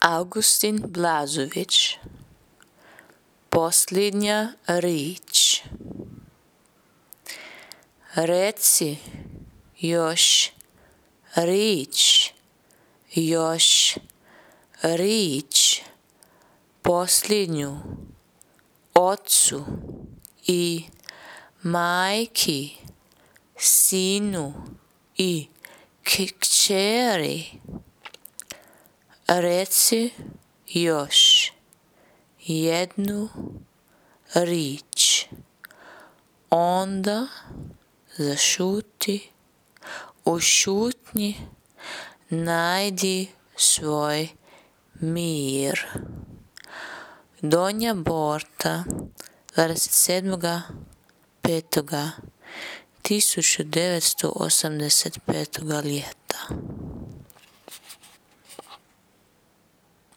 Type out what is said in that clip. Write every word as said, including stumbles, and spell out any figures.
Augustin Blažević. Posljednja riječ. Reci još riječ, još riječ, posljednju, ocu i majki, sinu i kćeri. Reci još jednu riječ, onda zašuti, u šutnji najdi svoj mir. Donja Borta, dvadeset sedmog petog tisuću devetsto osamdeset petog ljeta.